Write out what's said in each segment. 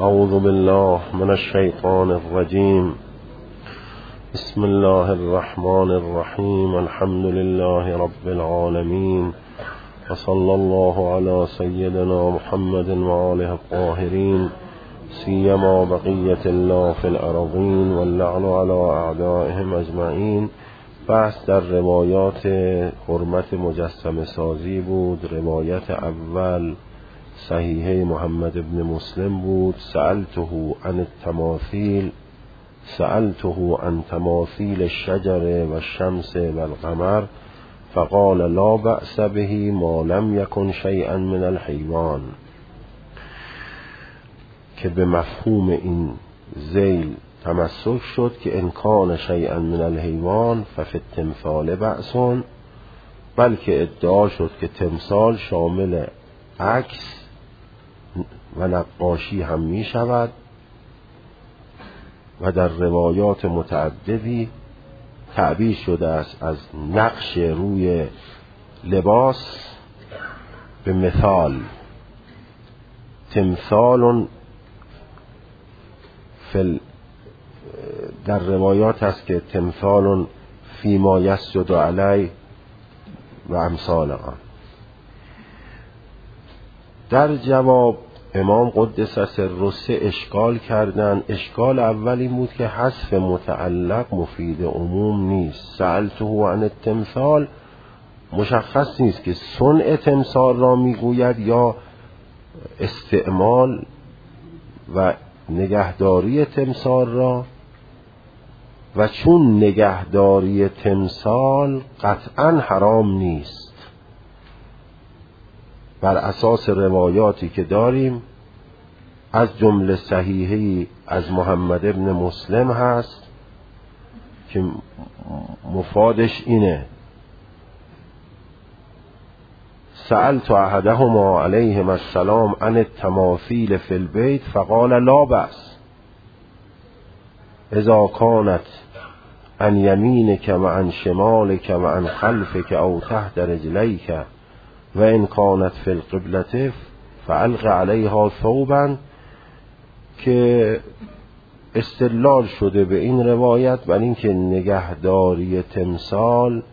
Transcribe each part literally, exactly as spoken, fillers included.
اعوذ بالله من الشیطان الرجیم. بسم الله الرحمن الرحیم. الحمد لله رب العالمین و صلی الله علی سیدنا محمد و آله الطاهرین سیما بقیة الله فی الارضین واللعن علی اعدائهم اجمعین. بحث در روایات حرمت مجسمه سازی بود. روایت اول صحیحه محمد ابن مسلم بود. سألته عن التماثیل سألته عن تماثیل الشجر و الشمس و القمر فقال لا بأس به ما لم يكن شيئا من الحيوان، که به مفهوم این ذیل تمسک شد که ان کان شیئا من الحیوان ففی التمثال بأس، بلکه ادعا شد که تمثال شامل عکس و نقاشی هم می شود و در روایات متعددی تعبیر شده است از نقش روی لباس به مثال. تمثال فل در روایات هست که تمثال فیما یسجد علی و امثال آن. در جواب امام قدس سره سه اشکال کردن. اشکال اول این بود که حذف متعلق مفید عموم نیست. سألته عن التمثال مشخص نیست که صنع تمثال را میگوید یا استعمال و نگهداری تمثال را، و چون نگهداری تمثال قطعا حرام نیست بر اساس روایاتی که داریم، از جمله صحیحی از محمد ابن مسلم هست که مفادش اینه: سألت احدهما علیهم السلام عن التماثیل فی البیت فقال لا بأس اذا كانت عن یمینک و عن شمالک و عن خلفک او تحت رجلیک و ان کانت فی القبلة فالق علیها ثوبا، که استدلال شده به این روایت بر اینکه نگهداری تمثال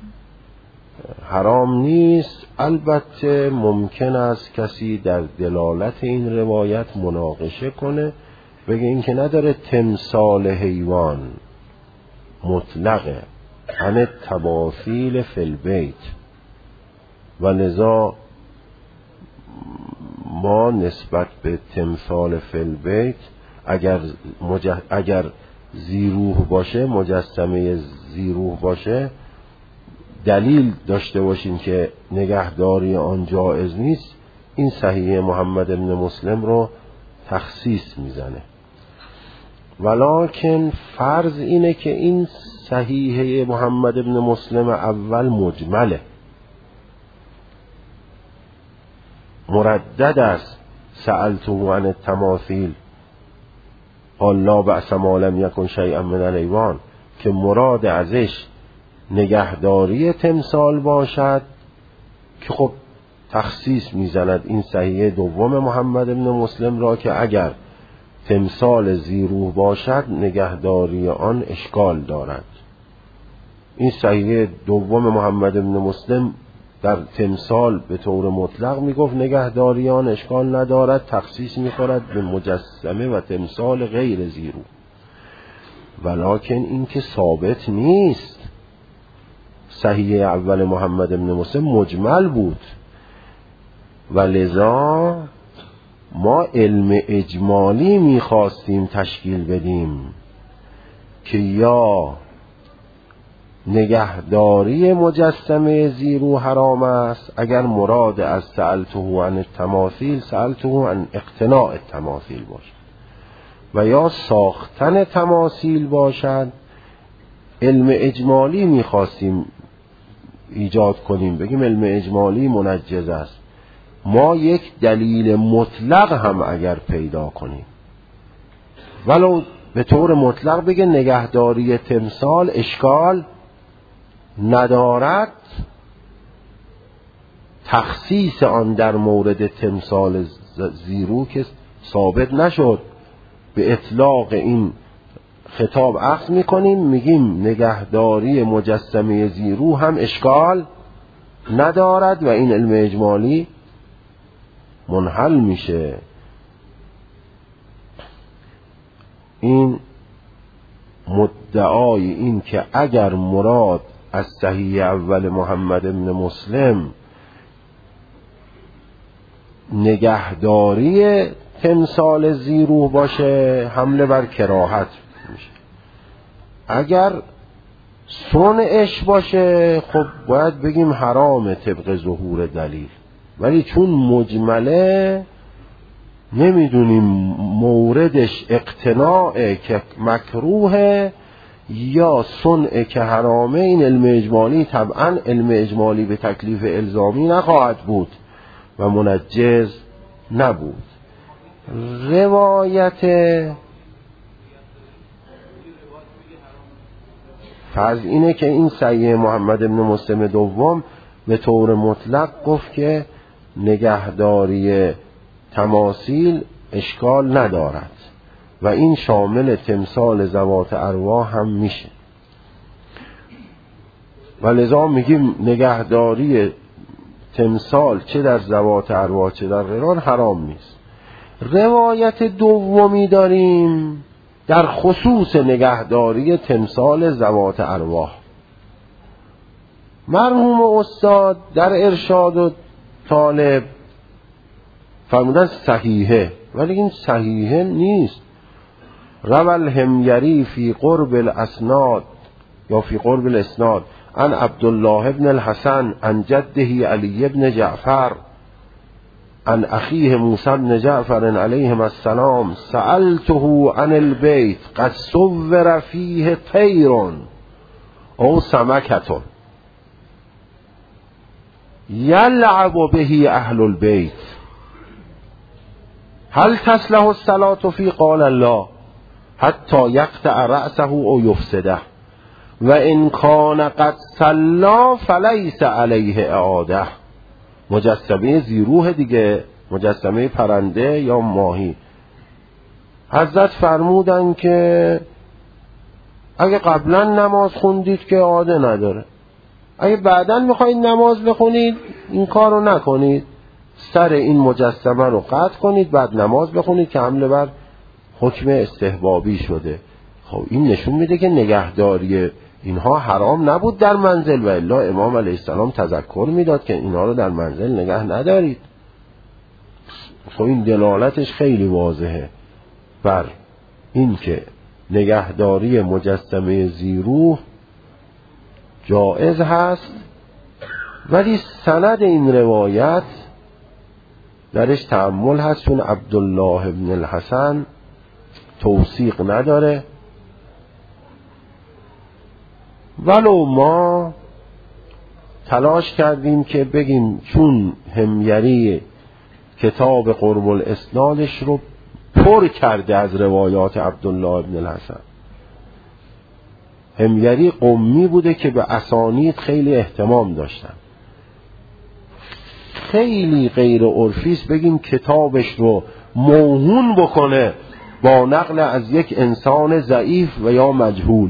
حرام نیست. البته ممکن است کسی در دلالت این روایت مناقشه کنه، بگه این که نداره تمثال حیوان مطلقه عن التماثیل فی البیت، و لذا ما نسبت به تمثال فی البیت اگر مجه... اگر زیروح باشه، مجسمه زیروح باشه، دلیل داشته باشیم که نگهداری آن جایز نیست، این صحیح محمد ابن مسلم رو تخصیص میزنه. ولکن فرض اینه که این صحیح محمد ابن مسلم اول مجمله، مردد است. سألته عن التماثیل قال لا بأس ما لم یکن شیئا من الحیوان، که مراد ازش نگهداری تمثال باشد، که خب تخصیص میزند این صحیح دوم محمد ابن مسلم را که اگر تمثال زیروح باشد نگهداری آن اشکال دارد. این صحیح دوم محمد ابن مسلم در تمثال به طور مطلق میگفت نگهداری آن اشکال ندارد، تخصیص میخورد به مجسمه و تمثال غیر زیروح. ولکن این که ثابت نیست. صحیح اول محمد ابن مسلم مجمل بود و لذا ما علم اجمالی میخواستیم تشکیل بدیم که یا نگهداری مجسمه زیروح حرام است اگر مراد از سألته عن التماثیل سألته عن اقتناء التماثیل باشد، و یا ساختن تماثیل باشد. علم اجمالی میخواستیم ایجاد کنیم، بگیم علم اجمالی منجز است. ما یک دلیل مطلق هم اگر پیدا کنیم، ولو به طور مطلق بگه نگهداری تمثال اشکال ندارد، تخصیص آن در مورد تمثال زیروح که ثابت نشد، به اطلاق این خطاب اخذ میکنیم، میگیم نگهداری مجسمه زیرو هم اشکال ندارد و این علم اجمالی منحل میشه. این مدعای این که اگر مراد از صحیح اول محمد بن مسلم نگهداری تمثال زیروح باشه حمله بر کراهت میشه، اگر صنعش باشه خب باید بگیم حرامه طبق ظهور دلیل، ولی چون مجمله نمیدونیم موردش اقتناعه که مکروهه یا صنعه که حرامه. این علم اجمالی طبعا علم اجمالی به تکلیف الزامی نخواهد بود و منجز نبود. روایت فرض اینه که این صحیح محمد بن مسلم دوم به طور مطلق گفت که نگهداری تماثیل اشکال ندارد و این شامل تمثال ذوات ارواح هم میشه و لذا میگیم نگهداری تمثال چه در ذوات ارواح چه در غیران حرام نیست. روایت دومی داریم در خصوص نگهداری تمثال ذوات ارواح. مرحوم استاد در ارشاد و طالب فرمودن صحیحه، ولی این صحیحه نیست. روى الحمیری فی قرب الاسناد یا فی قرب الاسناد عن عبدالله بن الحسن عن جده علی بن جعفر عن اخیه موسی بن جعفر علیهم السلام سألته عن البیت قد صور فیه طیر او سمکة یلعب به اهل البیت هل تصلح الصلاة فی؟ قال الله حتی یقطع رأسه او یفسده و ان کان قد صلی فلیس علیه اعاده. مجسمه زیروح دیگه، مجسمه پرنده یا ماهی. حضرت فرمودن که اگه قبلا نماز خوندید که اعاده نداره، اگه بعدا میخواید نماز بخونید این کار رو نکنید، سر این مجسمه رو قطع کنید بعد نماز بخونید که حمله بر حکم استحبابی شده. خب این نشون میده که نگهداری اینها حرام نبود در منزل و الا امام علیه السلام تذکر میداد که اینها رو در منزل نگه ندارید. خب این دلالتش خیلی واضحه بر این که نگهداری مجسمه زیروح جائز هست، ولی سند این روایت درش تأمل هست، چون عبدالله بن الحسن توثیق نداره. ولو ما تلاش کردیم که بگیم چون حمیری کتاب قرب الاسنادش رو پر کرده از روایات عبدالله بن الحسن. حمیری قمی بوده که به اسانید خیلی اهتمام داشتن. خیلی غیر عرفیست بگیم کتابش رو موهون بکنه با نقل از یک انسان ضعیف و یا مجهول.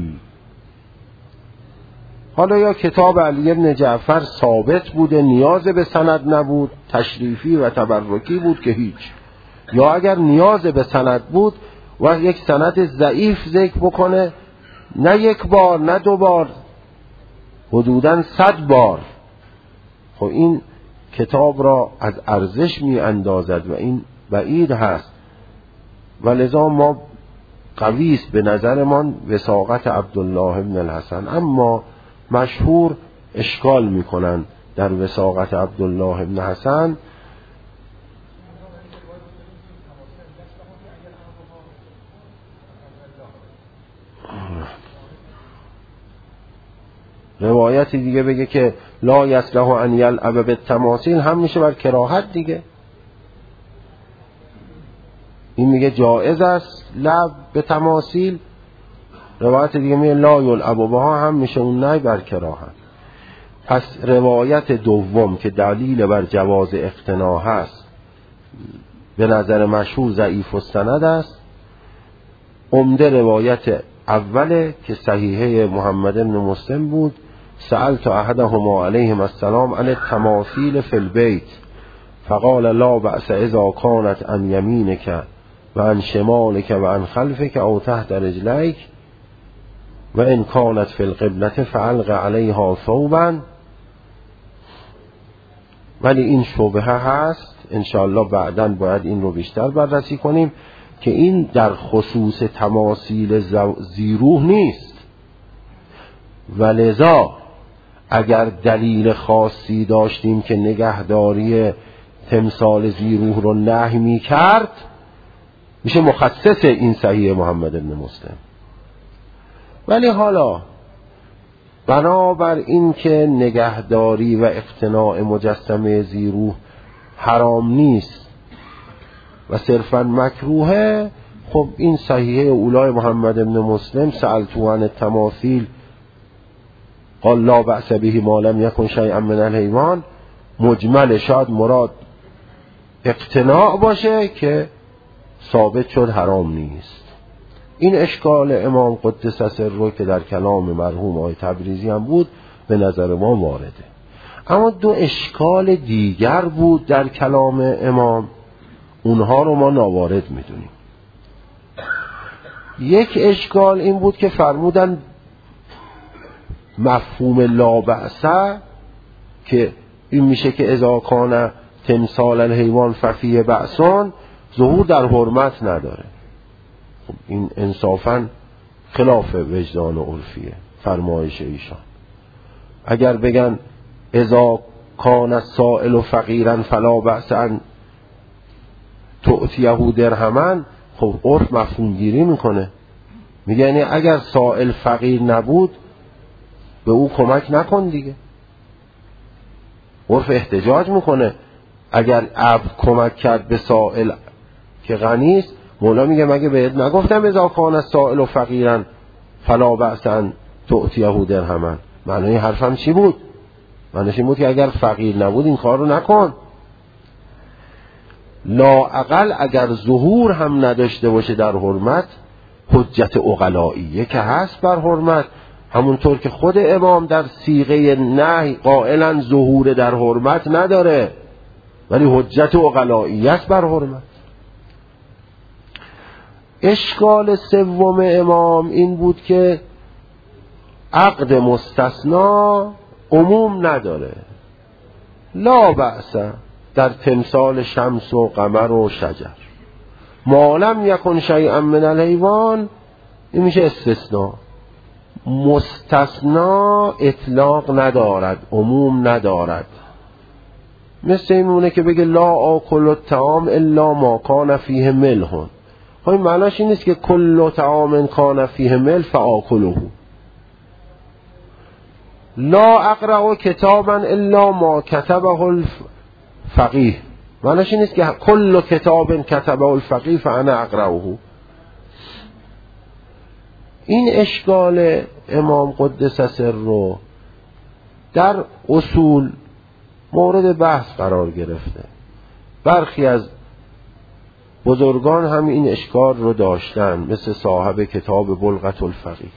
حالا یا کتاب علی بن جعفر ثابت بوده نیاز به سند نبود، تشریفی و تبرکی بود که هیچ، یا اگر نیاز به سند بود و یک سند ضعیف ذکر بکنه، نه یک بار نه دو بار، حدوداً صد بار. خب این کتاب را از ارزش می اندازد و این بعید هست و لذا ما قویست به نظرمان وثاقت عبدالله بن الحسن، اما مشهور اشکال میکنن در وثاقت عبدالله بن حسن. روایتی دیگه بگه که لا یصلح ان یلعب بالتماثیل هم میشه بر کراهت دیگه. این میگه جائز است لعب به تماثیل، روایت دیگه میگه لا یلعب بها هم میشه اون نهی بر کراهت. پس روایت دوم که دلیل بر جواز اقتناع هست به نظر مشهور ضعیف السند است. عمده روایت اوله که صحیحه محمد بن مسلم بود، سألت احدهما علیهم السلام عن التماثیل فی البیت فقال لا بأس اذا كانت عن یمینک و عن شمالک و عن خلفک او تحت رجلیک و ان كانت فی القبلة فعلق علیها ثوبا. ولی این شبهه هست، انشاءالله بعداً باید این رو بیشتر بررسی کنیم که این در خصوص تماثیل زیروح نیست، ولذا اگر دلیل خاصی داشتیم که نگهداری تمثال زیروح رو نهی می کرد میشه مخصص این صحیح محمد بن مسلم. ولی حالا بنابر این که نگهداری و اقتناع مجسمه زیروح حرام نیست و صرفا مکروهه، خب این صحیحه اولای محمد بن مسلم سألتو عن التماثیل قال لا بأس به ما لم یکن شیئا من الحیوان مجمل، شاید مراد اقتناع باشه که ثابت شد حرام نیست. این اشکال امام قدس سره که در کلام مرحوم آقای تبریزی هم بود به نظر ما وارده. اما دو اشکال دیگر بود در کلام امام، اونها رو ما ناوارد میدونیم. یک اشکال این بود که فرمودن مفهوم لا بأسه که این میشه که اذا کان تمثال الحیوان ففیه بأسان ظهور در حرمت نداره. خب این انصافاً خلاف وجدان و عرفیه فرمایش ایشان. اگر بگن اذا کان السائل فقیرا فلا بأس ان تؤتیه درهما، خب عرف مفهوم گیری میکنه، میگه یعنی اگر سائل فقیر نبود به او کمک نکن دیگه. عرف احتجاج میکنه اگر عبد کمک کرد به سائل که غنی است، مولا میگه مگه بهت نگفتم اذا کان السائل فقیرا فلا بأس ان تؤتیه درهما؟ معنی حرفم چی بود؟ معنیش این بود که اگر فقیر نبود این کار رو نکن. لااقل اگر ظهور هم نداشته باشه در حرمت، حجت عقلائیه که هست بر حرمت، همونطور که خود امام در صیغه نهی قائلا ظهور در حرمت نداره ولی حجت عقلائیه است بر حرمت. اشکال سوم امام این بود که عقد مستثنا عموم نداره. لا بأس در تمثال شمس و قمر و شجر، ما لم یکن شیئا من الحیوان این میشه استثناء. مستثنا اطلاق ندارد، عموم ندارد. مثل این مونه که بگه لا آکل الطعام الا ما کان فیه ملح. خب این معناش این نیست که کل طعام کان فیه ملح فآکله. لا اقرأ کتابا الا ما کتبه الفقیه، معناش این نیست که کل کتاب کتبه الفقیه فانا اقرأه. این اشکال امام قدس سره در اصول مورد بحث قرار گرفته. برخی از بزرگان هم این اشکال رو داشتن، مثل صاحب کتاب بلغة الفقیه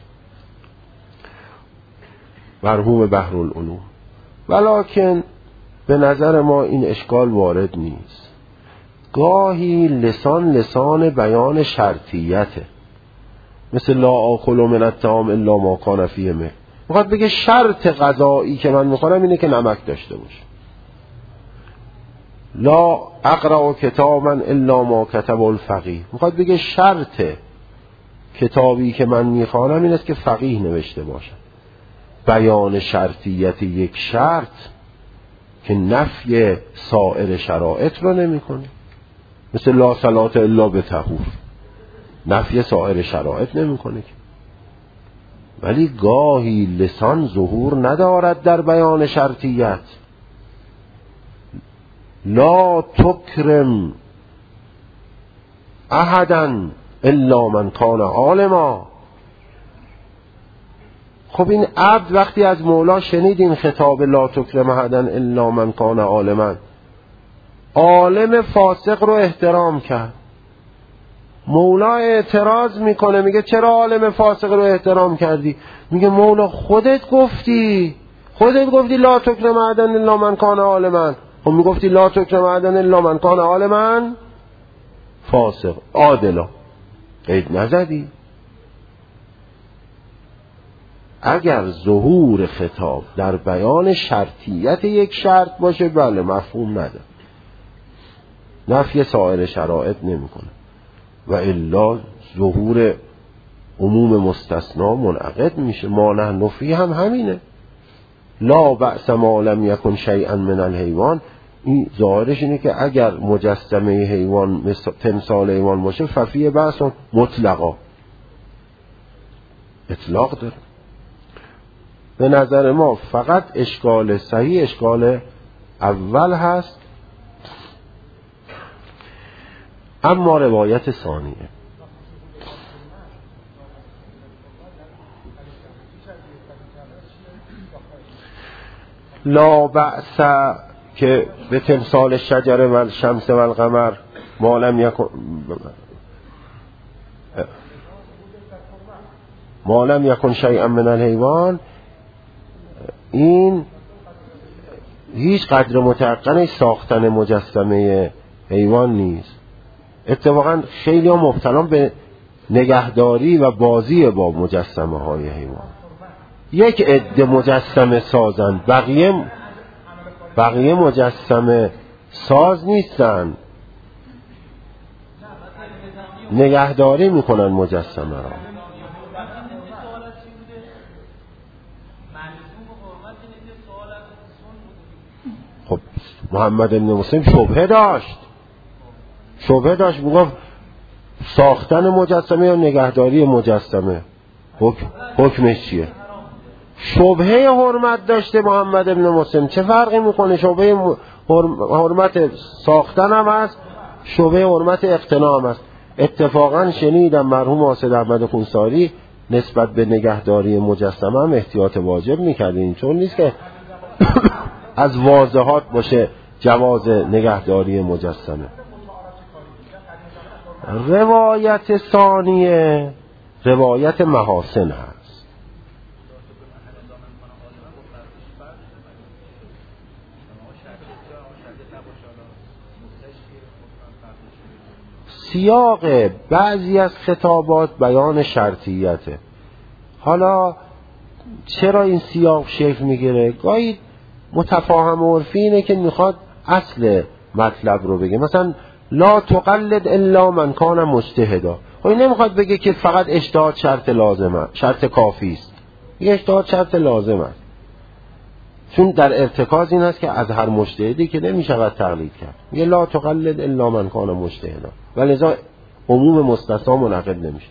مرحوم بحرالعلوم، ولکن به نظر ما این اشکال وارد نیست. گاهی لسان لسان بیان شرطیته، مثل لا آکل من الطعام الا ما کان فیه ملح. میخواد بگه شرط غذایی که من میخورم اینه که نمک داشته باشه. لا اقرأ کتابا الا ما کتب الفقیه، میخواد بگه شرط کتابی که من میخوانم این است که فقیه نوشته باشه. بیان شرطیت یک شرط که نفی سایر شرایط رو نمی کنه، مثل لا صلاة الا بطهور، نفی سایر شرایط نمی کنه. ولی گاهی لسان ظهور ندارد در بیان شرطیت. لا تکرم احدا الا من کان عالما. خب این عبد وقتی از مولا شنید این خطاب لا تکرم احدا الا من کان عالما، عالم فاسق رو احترام کرد. مولا اعتراض میکنه، میگه چرا عالم فاسق رو احترام کردی؟ میگه مولا خودت گفتی، خودت گفتی لا تکرم احدا الا من کان عالما. خب میگفتی لا تکرم احدا الا من کان عالما فاسق عادلا، قید نزدی. اگر ظهور خطاب در بیان شرطیت یک شرط باشه بله مفهوم نداره، نفی سایر شرایط نمیکنه، و الا ظهور عموم مستثنا منعقد میشه. ما نحن فیه هم همینه، لا بأس ما لم یکن شیئا من الحیوان. این ظاهرش اینه که اگر مجسمه حیوان تمثال حیوان باشه ففیه بأس مطلقا، اطلاق داره. به نظر ما فقط اشکال صحیح اشکال اول هست. اما روایت ثانیه، لا بأس که به تمثال شجر و شمس و القمر ما لم یکن ما لم یکن شیئا من الحیوان، این هیچ قدر متعقنش ساختن مجسمه حیوان نیست. اتفاقا خیلی ها مبتلا به نگهداری و بازی با مجسمه های حیوان. یک عده مجسمه سازن، بقیه بقیه مجسمه ساز نیستن، نگهداری میکنن مجسمه را. خب محمد ابن مسلم شبهه داشت شبهه داشت میگفت ساختن مجسمه یا نگهداری مجسمه حکم حکمش چیه؟ شبهه حرمت داشته محمد ابن مسلم. چه فرقی میکنه؟ شبهه حرمت ساختن هم هست، شبهه حرمت اقتناع هم هست. اتفاقا شنیدم مرحوم حاسد احمد خونساری نسبت به نگهداری مجسمه هم احتیاط واجب میکردین، چون نیست که از واضحات باشه جواز نگهداری مجسمه. روایت ثانیه روایت محاسن هست. سیاق بعضی از خطابات بیان شرطیته. حالا چرا این سیاق شکل میگیره؟ گاهی متفاهم عرفی اینه که میخواد اصل مطلب رو بگه، مثلا لا تقلد الا من کان مجتهدا. خب این نمیخواد بگه که فقط اجتهاد شرط لازمه، شرط کافی است. این اجتهاد شرط لازم است، چون در ارتکاز این است که از هر مجتهدی که نمیشود تقلید کرد. میگه لا تقلد الا من کان مجتهدا، ولذا عموم مستثنا منعقد نمیشه.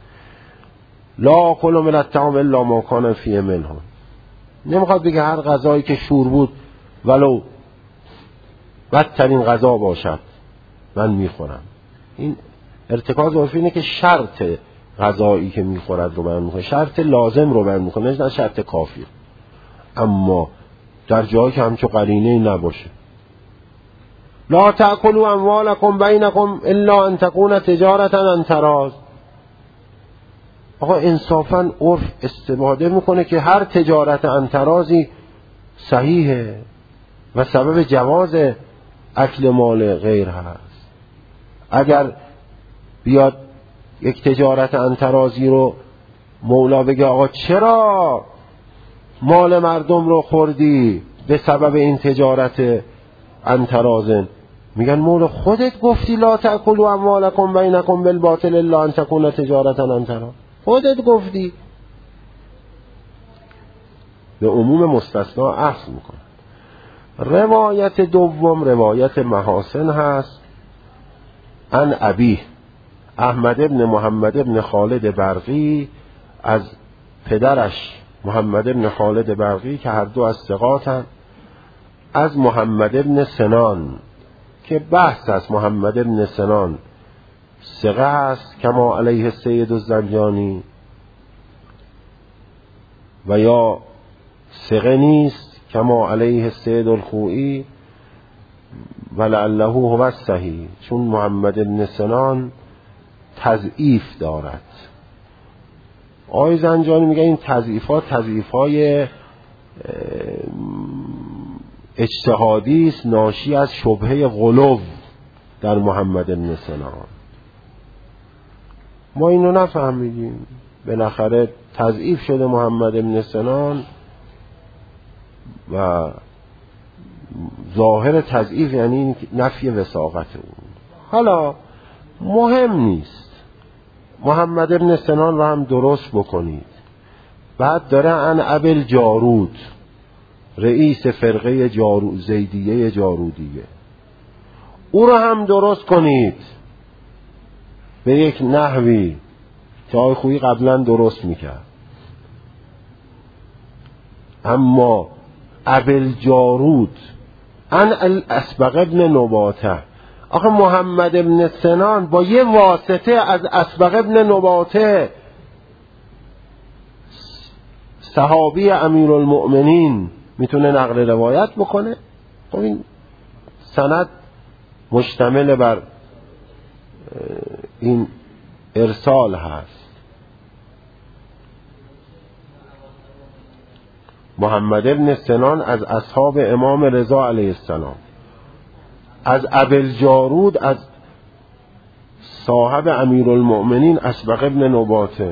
لا کل من الطعام الا ما کان فیه منه. نمیخواد بگه هر غذایی که شور بود ولو بدترین غذا باشد من میخورم. این ارتکاز عرفی اینه که شرط غذایی که میخورد رو بیان میکنه، شرط لازم رو بیان میکنه، نه شرط کافی. اما در جایی که همچون قرینه نباشه، لا تأکلوا اموالکم بینکم الا ان تکون تجارتا عن تراض. آقا انصافا عرف استفاده میکنه که هر تجارت عن تراضی صحیحه و سبب جواز اکل مال غیر هست. اگر بیاد یک تجارت عن تراضی رو مولا بگه آقا چرا مال مردم رو خوردی به سبب این تجارت عن تراضن، میگن مولا خودت گفتی لا تأکلوا اموالکم بینکم بالباطل الا ان تکون تجارتا عن تراض، خودت گفتی. به عموم مستثنا اخذ میکنه. روایت دوم روایت محاسن هست. عن ابی احمد ابن محمد ابن خالد برقی، از پدرش محمد ابن خالد برقی که هر دو از ثقاتن، از محمد ابن سنان که بحث است. محمد ابن سنان ثقه است کما علیه السید الزنجانی، و یا ثقه نیست کما علیه السید الخوئی، ولعله هو الصحیح، چون محمد بن سنان تضعیف دارد. آقای زنجانی میگه این تضعیفات تضعیفای اجتهادی است ناشی از شبهه غلو در محمد بن سنان. ما اینو نفهمیدیم، بالاخره تضعیف شده محمد بن سنان و ظاهر تضعیف یعنی نفی وثاقت اون. حالا مهم نیست، محمد بن سنان رو هم درست بکنید. بعد داره ان ابل جارود، رئیس فرقه جارو زیدیه جارودیه، او رو هم درست کنید به یک نحوی که آقای خویی قبلا درست میکرد. اما ابل جارود ان الاسبق ابن نباته، آخه محمد ابن سنان با یه واسطه از اسبق ابن نباته صحابی امیرالمؤمنین میتونه نقل روایت بکنه؟ خب این سند مشتمل بر این ارسال هست. محمد ابن سنان از اصحاب امام رضا علیه السلام، از ابل جارود از صاحب امیرالمؤمنین اسبق ابن نباته.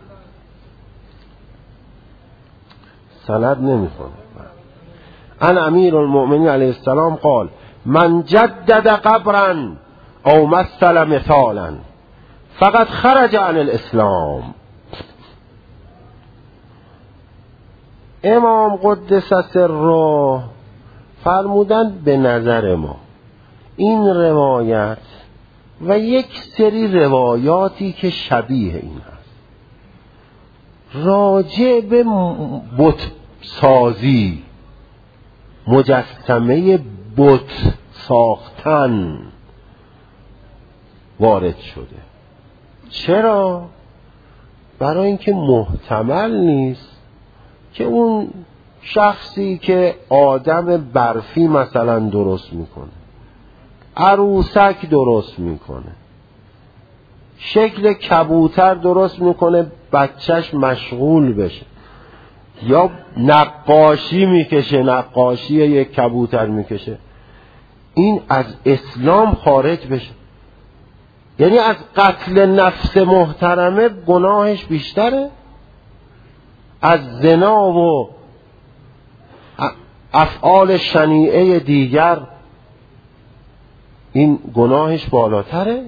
سند نمیخونه. ان امیرالمؤمنین علیه السلام قال من جدد قبرا او مثل مثالا فقط خرج عن الاسلام. امام قدس سره فرمودند به نظر ما این روایت و یک سری روایاتی که شبیه این هست راجع به بت سازی، مجسمه بت ساختن وارد شده. چرا؟ برای اینکه محتمل نیست که اون شخصی که آدم برفی مثلا درست میکنه، عروسک درست میکنه، شکل کبوتر درست میکنه بچهش مشغول بشه، یا نقاشی میکشه، نقاشی یک کبوتر میکشه، این از اسلام خارج بشه. یعنی از قتل نفس محترمه گناهش بیشتره، از زنا و افعال شنیعه دیگر این گناهش بالاتره.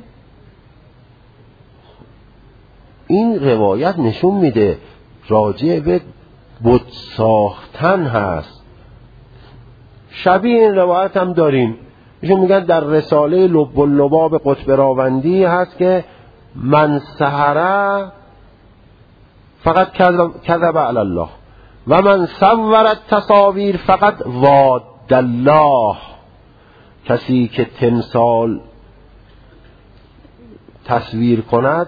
این روایت نشون میده راجع به بت ساختن هست. شبیه این روایت هم داریم، ایشون میگن در رساله لب اللباب قطب راوندی هست که من سحره فقط کذب علی الله و من صورت تصاویر فقط واد الله. کسی که تمثال تصویر کند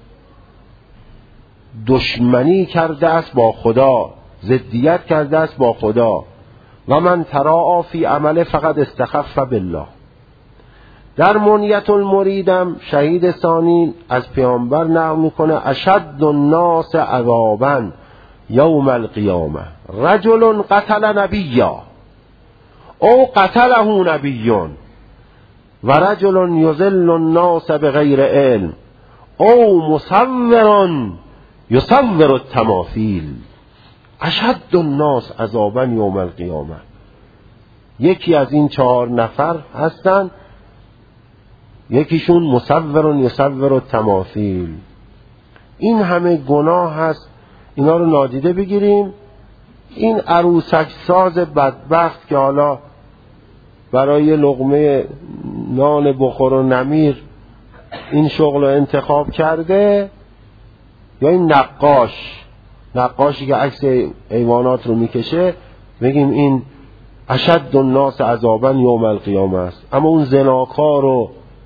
دشمنی کرده است با خدا، ضدیت کرده است با خدا. و من تراء فی عمله فقط استخف بالله. در منیت المریدم شهید ثانی از پیامبر نقل میکنه اشد الناس عذابا یوم القیامه رجل قتل نبیا او قتله نبیون و رجل یضل الناس بغیر علم او مصور یصور التماثیل. اشد الناس عذابا یوم القیامه. یکی از این چهار نفر هستن، یکیشون مصور یصور التماثیل. این همه گناه هست، اینا رو نادیده بگیریم. این عروسک ساز بدبخت که حالا برای لقمه نان بخور و نمیر این شغل رو انتخاب کرده، یا این نقاش نقاشی که عکس حیوانات رو میکشه، بگیم این اشد الناس عذابا یوم القیامه است. اما اون زناکار و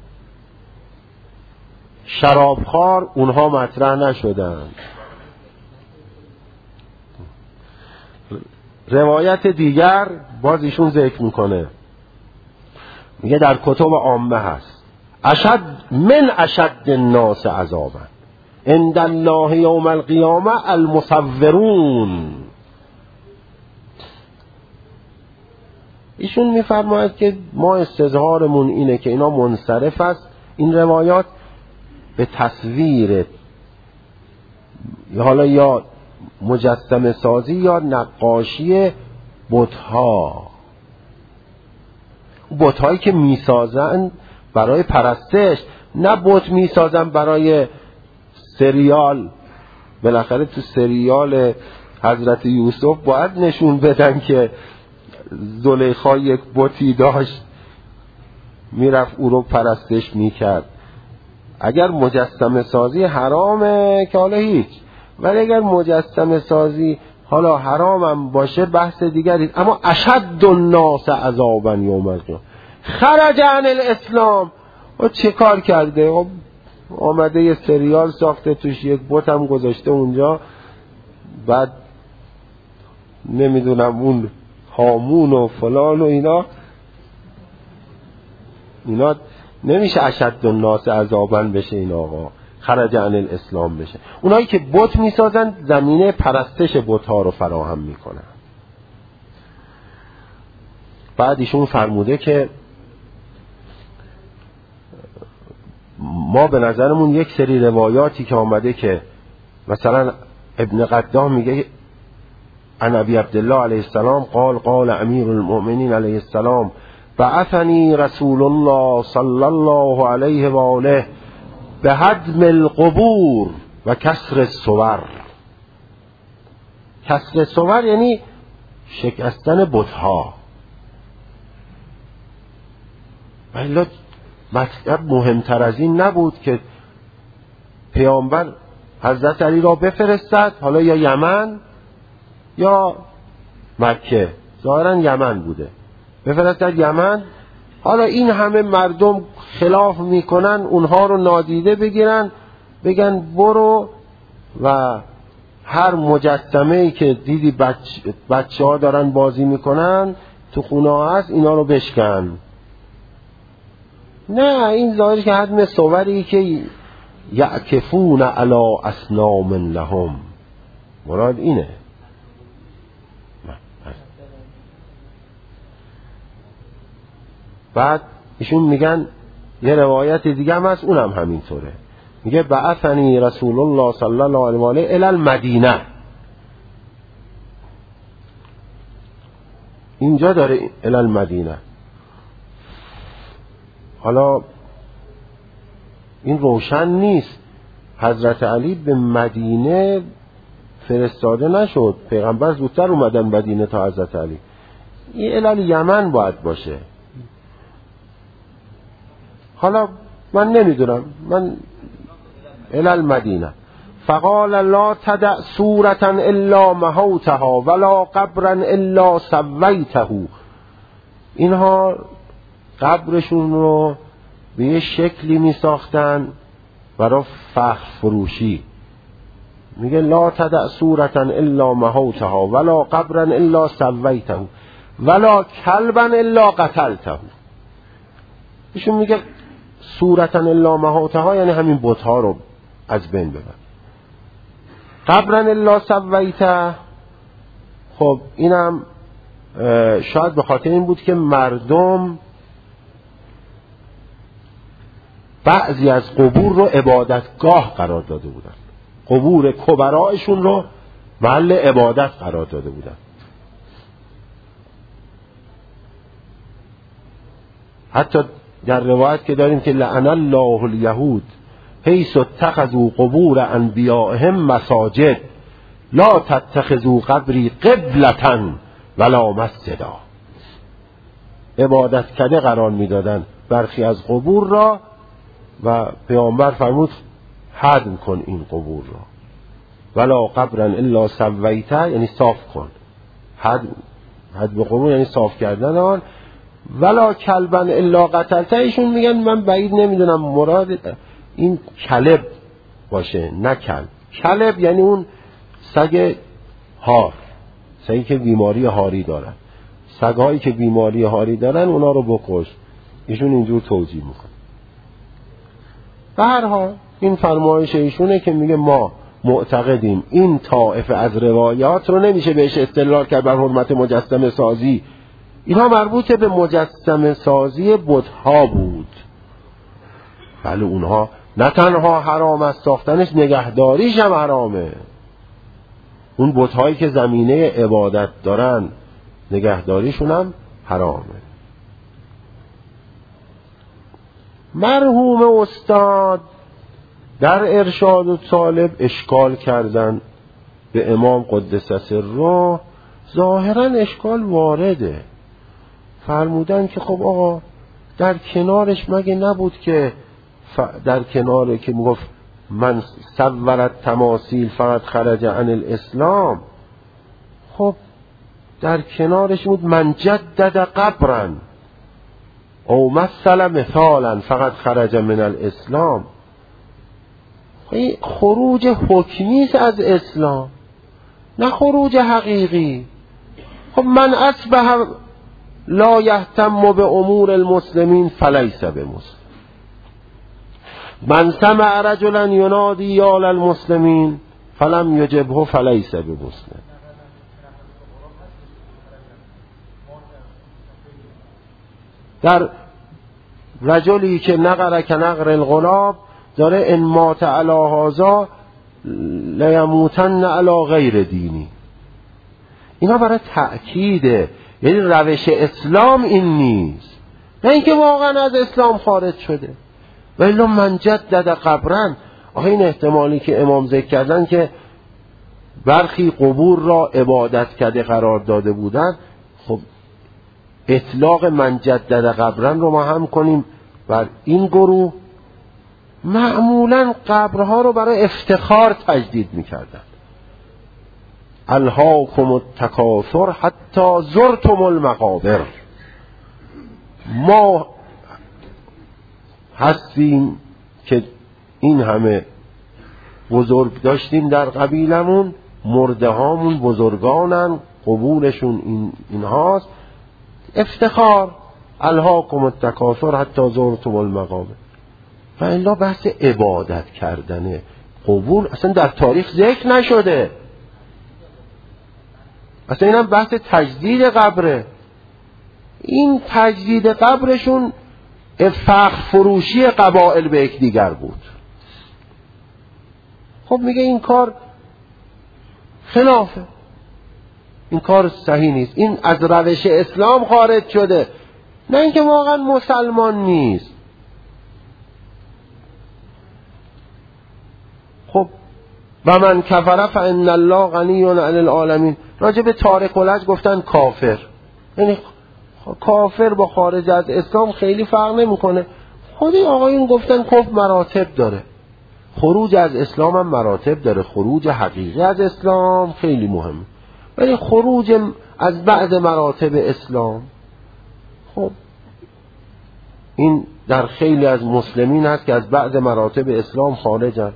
شرابخوار اونها مطرح نشدند. روایت دیگر باز ایشون ذکر میکنه، میگه در کتب عامه هست اشد من اشد الناس عذابا عند الله یوم القیامه المصورون. ایشون میفرماید که ما استظهارمون اینه که اینا منصرف است این روایات به تصویر حالا یا مجسمه سازی یا نقاشی بت‌ها، بت‌هایی که میسازن برای پرستش، نه بت میسازن برای سریال. بالاخره تو سریال حضرت یوسف باید نشون بدن که زلیخا یک بتی داشت میرفت او رو پرستش میکرد. اگر مجسمه سازی حرامه که حالا هیچ، ولی اگر مجسمه سازی حالا حرامم باشه بحث دیگری. اما اشد الناس عذابا یوم القیامه خرج عن الاسلام. و چه کار کرده؟ و آمده یه سریال ساخته توش یک بت هم گذاشته اونجا، بعد نمیدونم اون هامون و فلان و اینا اینا نمیشه اشد الناس عذابا بشه این آقا، خرج عن الاسلام بشه. اونایی که بت میسازن زمینه پرستش بت ها رو فراهم میکنن. بعد ایشون فرموده که ما به نظرمون یک سری روایاتی که آمده که مثلا ابن قدام میگه عن ابی عبدالله علیه السلام قال قال امیر المؤمنین علیه السلام بعثنی رسول الله صلی الله علیه و آله به هدم القبور و کسر الصور. کسر الصور یعنی شکستن بت‌ها. ولی مطلب مهمتر از این نبود که پیامبر حضرت علی را بفرستد، حالا یا یمن یا مکه، ظاهرا یمن بوده، بفرستد یمن. حالا این همه مردم خلاف میکنن، اونها رو نادیده بگیرن، بگن برو و هر مجسمه‌ای که دیدی بچ... بچه ها دارن بازی میکنن تو خونه ها هست اینا رو بشکن. نه، این ظاهر که هدم صوری که یعکفون علی اصنام لهم، مراد اینه. بعد ایشون میگن یه روایت دیگه هم هست اونم همینطوره، میگه بعثنی رسول الله صلی الله علیه و آله الی المدینه. اینجا داره الی المدینه. حالا این روشن نیست حضرت علی به مدینه فرستاده نشد، پیغمبر زودتر اومدن مدینه تا حضرت علی. این الی یمن باید باشه. حالا من نمیدونم، من الی المدینه. فقال لا تدع صورة الا محوتها ولا قبرا الا سویته. اینها قبرشون رو به یه شکلی می ساختن برای فخر فروشی. میگه لا تدع صورة الا محوتها ولا قبرا الا سویته ولا کلبا الا قتلته. ایشون میگه صورة الا محوتها یعنی همین بت‌ها رو از بین ببر. قبرا الا سویته، خب اینم شاید به خاطر این بود که مردم بعضی از قبور رو عبادتگاه قرار داده بودن، قبور کبرایشون رو محل عبادت قرار داده بودن. حتی در روایت که داریم که لعن الله الیهود حیث اتخذوا قبور انبیائهم مساجد لا تتخذوا قبری قبلة ولا مسجدا. عبادت کنه قرار میدادن برخی از قبور را و پیامبر فرمود هدم کن این قبور را. ولا قبرا الا سویته یعنی صاف کن. هدم هدم قبور یعنی صاف کردن آن. ولا کلبا الا قتلته. ایشون میگن من بعید نمیدونم مراد این کلب باشه نه کلب. کلب یعنی اون سگ هار، سگی که بیماری هاری دارن. سگهایی که بیماری هاری دارن اونا رو بکش. ایشون اینجور توجیه میکنه. به هر حال این فرمایش ایشونه که میگه ما معتقدیم این طائفه از روایات رو نمیشه بهش استدلال کرد بر حرمت مجسمه سازی. اینا مربوط به مجسمه سازی بت‌ها بود. بله اونها نه تنها حرام است ساختنش، نگهداریش هم حرامه. اون بت‌هایی که زمینه عبادت دارن نگهداریشون هم حرامه. مرحوم استاد در ارشاد الطالب اشکال کردن به امام قدس سره، ظاهرا اشکال وارده. فرمودن که خب آقا در کنارش مگه نبود که در کناره که میگفت من صورت تماثیل فقط خرج عن الاسلام، خب در کنارش بود من جدد قبرا او مثل مثالا فقط خرج من الاسلام. خروج حکمی است از اسلام، نه خروج حقیقی. خب من اصبح لا یهتم به امور المسلمین فلیس بمسلم. من سمع رجلا ینادی یا للمسلمین فلم یجبه فلیس بمسلم. در رجلی که نقر که نقر الغراب داره ان مات علی هذا لیموتن علی غیر دینی. اینا برای تأکیده، یعنی روش اسلام این نیست، نه اینکه واقعا از اسلام خارج شده. ولی من جدد قبرن، آخه این احتمالی که امام ذکر کردن که برخی قبور را عبادت کرده قرار داده بودن، خب اطلاق من جدد قبرن رو ما هم کنیم بر این گروه. معمولا قبرها رو برای افتخار تجدید میکردن. الهاکم التکاثر حتی زرتم المقابر. ما هستیم که این همه بزرگ داشتیم در قبیلمون، مرده هامون بزرگانن، قبورشون این اینهاست، افتخار. الهاکم التکاثر حتی زرتم المقابر. و الا بحث عبادت کردن قبور اصلا در تاریخ ذکر نشده. اصلا اینم بحث تجدید قبره. این تجدید قبرشون فخر فروشی قبائل به یک دیگر بود. خب میگه این کار خلافه، این کار صحیح نیست، این از روش اسلام خارج شده، نه اینکه واقعا مسلمان نیست. خب و من کفر فان الله غنی عن العالمین. راجع به تارک الحج گفتن کافر، یعنی کافر با خارج از اسلام خیلی فرق نمیکنه. خودی آقایون گفتن کفر مراتب داره، خروج از اسلام هم مراتب داره. خروج حقیقی از اسلام خیلی مهمه، ولی خروج از بعض مراتب اسلام، خب این در خیلی از مسلمین هست که از بعض مراتب اسلام خارجن.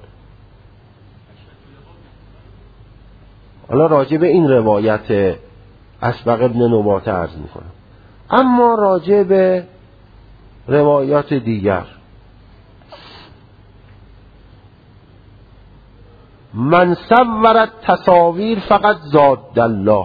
حالا راجع به این روایت اسبق ابن نباته عرض میکنم. اما راجع به روایات دیگر، من صورت تصاویر فقط زاد الله.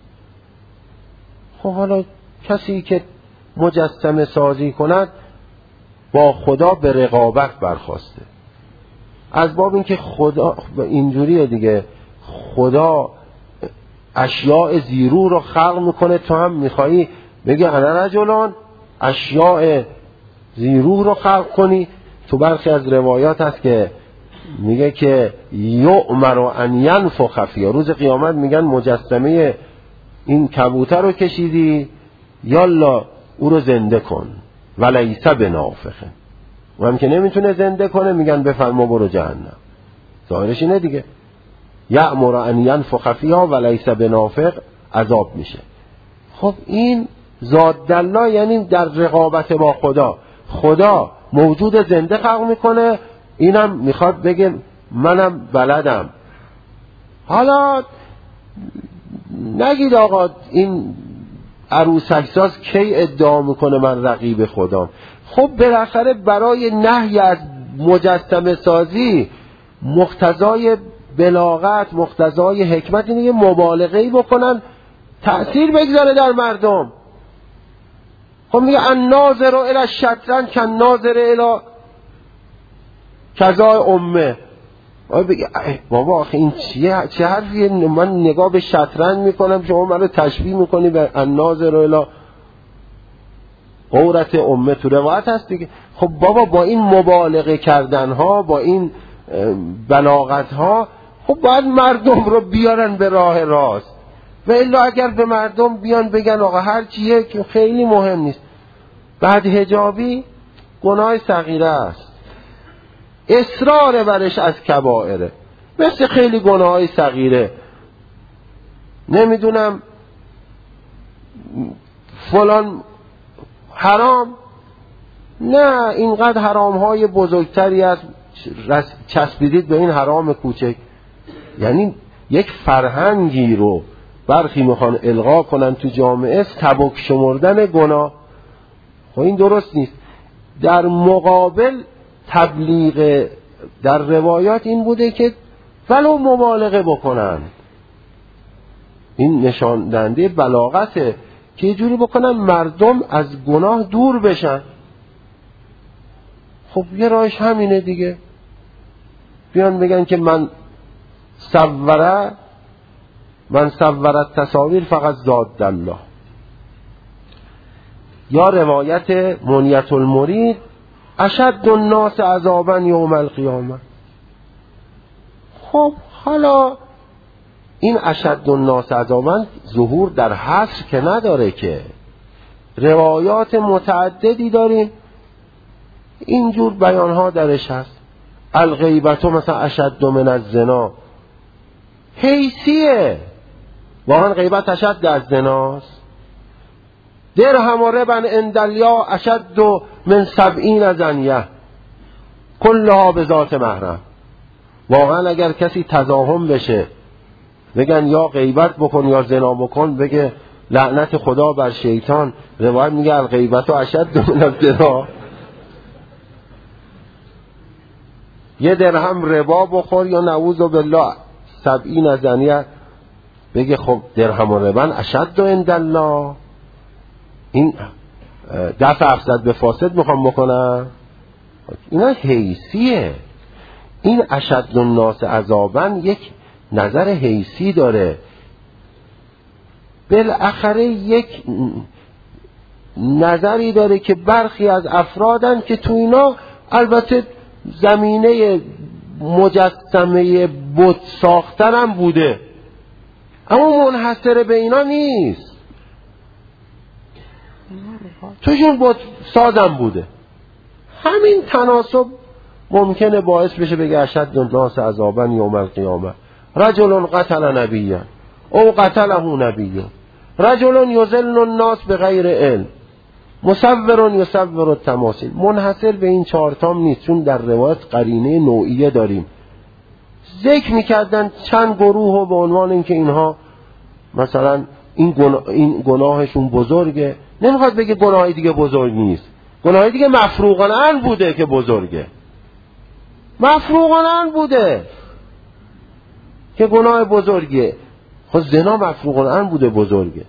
خب حالا کسی که مجسمه سازی کند با خدا به رقابت برخواسته، از باب این که خدا اینجوریه دیگه، خدا اشیاء زیرو رو خلق میکنه، تو هم میخوایی بگه انا رجلان اشیاء زیرو رو خلق کنی. تو برخی از روایات هست که میگه که یؤمر ان ینفخ فیها، روز قیامت میگن مجسمه این کبوتر رو کشیدی، یالا او رو زنده کن، ولیس بنافخه. و هم که نمیتونه زنده کنه میگن بفرما برو جهنم. ظاهرش اینه دیگه، یأمر ان ینفخ فیها ولیس بنافخ، عذاب میشه. خب این ذات الله یعنی در رقابت با خدا، خدا موجود زنده خلق میکنه، اینم میخواد بگه منم بلدم. حالا نگید آقا این عروسک ساز کی ادعا میکنه من رقیب خدام. خب بالاخره برای نهی از مجسمه سازی مقتضای بلاغت، مقتضای حکمت اینه یه مبالغه‌ای بکنن تأثیر بگذاره در مردم. خب میگه الناظر الی الشطرنج کالناظر الی کذا امه. بگه بابا آخه این چیه؟ چه حرفیه؟ من نگاه به شطرنج میکنم شما منو تشبیه میکنی به الناظر الی عورت امه. تو روایت هست دیگه. خب بابا با این مبالغه کردن ها، با این بلاغت ها، خب باید مردم رو بیارن به راه راست. و الا اگر به مردم بیان بگن آقا هر چیه که خیلی مهم نیست، بعد حجابی گناه صغیره است، اصرار برش از کبائره، مثل خیلی گناه‌های صغیره. نمیدونم فلان حرام، نه اینقدر حرام‌های بزرگتری است چسبیدید به این حرام کوچک. یعنی یک فرهنگی رو برخی میخوان القا کنن تو جامعه، سبک شمردن گناه. خب این درست نیست. در مقابل تبلیغ در روایات این بوده که ولو مبالغه بکنن، این نشان دهنده بلاغته که یه جوری بکنن مردم از گناه دور بشن. خب یه راهش همینه دیگه، بیان بگن که من صوره من صورت تصاویر فقط زاد الله. یا روایت منیت المرید اشد الناس عذابا یوم القیامه. خب حالا این اشد الناس عذابا ظهور در حصر که نداره، که روایات متعددی داریم اینجور بیانها درش هست. الغیبت مثلا اشد من الزنا، حیثیه. واقعا غیبت اشد از زناست؟ درهم و ربن اندلیا اشد من سبعین زنیه کلها به ذات محرم. واقعا اگر کسی تضاهم بشه بگن یا غیبت بکن یا زنا بکن، بگه لعنت خدا بر شیطان، روایت میگه الغیبت و اشد من الزنا. یه درهم ربا بخور یا نعوذ بالله سبعین زنیه، بگه خب درهم و ربن اشد عند الله. این دفع افسد به فاسد میخوام بکنم. اینا حیثیه. این اشد الناس عذابا یک نظر حیثی داره. بالاخره یک نظری داره که برخی از افرادن که تو اینا البته زمینه مجسمه بت ساختن هم بوده، اما منحصر به اینا نیست، توشون بت سازم بوده. همین تناسب ممکنه باعث بشه بگه اشد الناس عذابا یوم القیامه رجل قتل نبیا او قتله نبیا رجل یضل الناس بغیر علم مصور یصور التماثیل. منحصر به این چهارتام نیست، چون در روایت قرینه نوعیه داریم. ذکر میکردن چند گروه و به عنوان اینکه اینها مثلا این, گناه این گناهشون بزرگه، نمیخواد بگه گناهی دیگه بزرگ نیست، گناهی دیگه مفروغاً بوده که بزرگه، مفروغاً بوده که گناه بزرگه. خب زنا مفروغاً بوده بزرگه.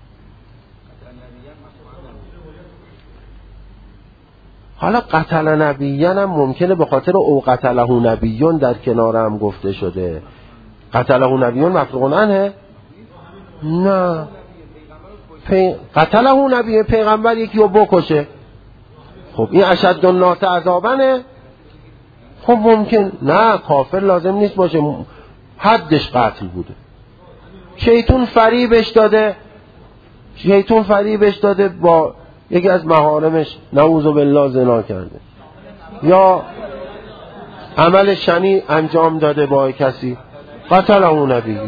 حالا قتل نبیان هم ممکنه به خاطر او قتله نبیون در کنار هم گفته شده. قتله نبیون مفروغ عنه؟ نه، پی... قتله نبی پیغمبر یکی رو بکشه، خب این اشد الناس عذابنه. خب ممکن نه، کافر لازم نیست باشه، حدش قتل بوده. شیطون فریبش داده شیطون فریبش داده با یکی از محارمش نعوذ بالله زنا کرده، یا عمل شنی انجام داده با کسی، قتله نبی.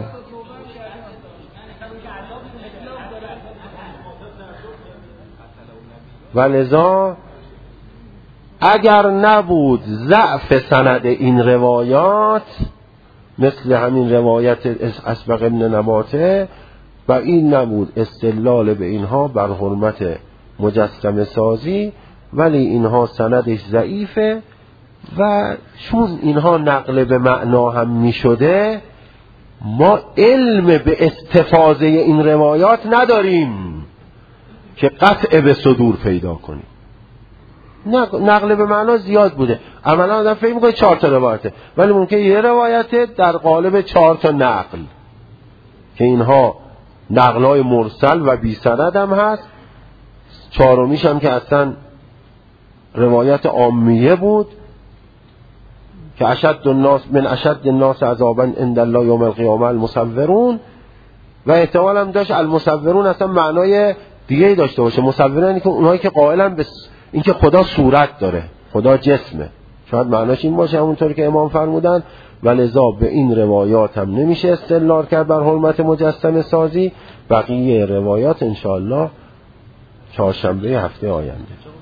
ولذا اگر نبود ضعف سند این روایات، مثل همین روایت اسبق ابن نباته، و این نبود استدلال به اینها بر حرمت مجسمه سازی، ولی اینها سندش ضعیفه و چون اینها نقل به معنا هم می شده ما علم به استفاضه این روایات نداریم که قطع به صدور پیدا کنیم. نقل به معنا زیاد بوده، عملا آدم فکر میکنه چهار تا روایته، ولی ممکنه یه روایته در قالب چهار تا نقل که اینها نقلای مرسل و بی سند هم هست. چهارمیش هم که اصلا روایت عامیه بود که اشد الناس من اشد الناس عذابا عند الله یوم القیامه المصورون، و احتمال هم داشت المصورون اصلا معنای دیگه داشته باشه. مصورون یعنی که اونایی که قائلن به اینکه خدا صورت داره، خدا جسمه، شاید معناش این باشه همونطور که امام فرمودن. ولذا به این روایات هم نمیشه استدلال کرد بر حرمت مجسمه سازی. بقیه روایات انشاءالله چهارشنبه هفته آینده